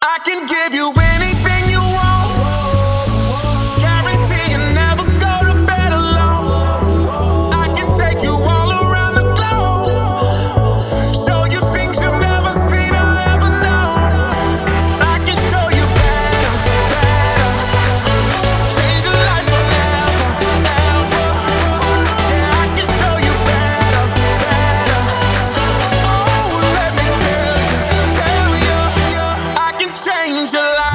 I can give you anything you want. Guarantee you never go to bed alone. I can take you all around the globe. Show you things you've never seen or ever known. I can show you better, better. Change your life forever, ever. Yeah, I can show you better, better. Oh, let me tell you, I can change your life.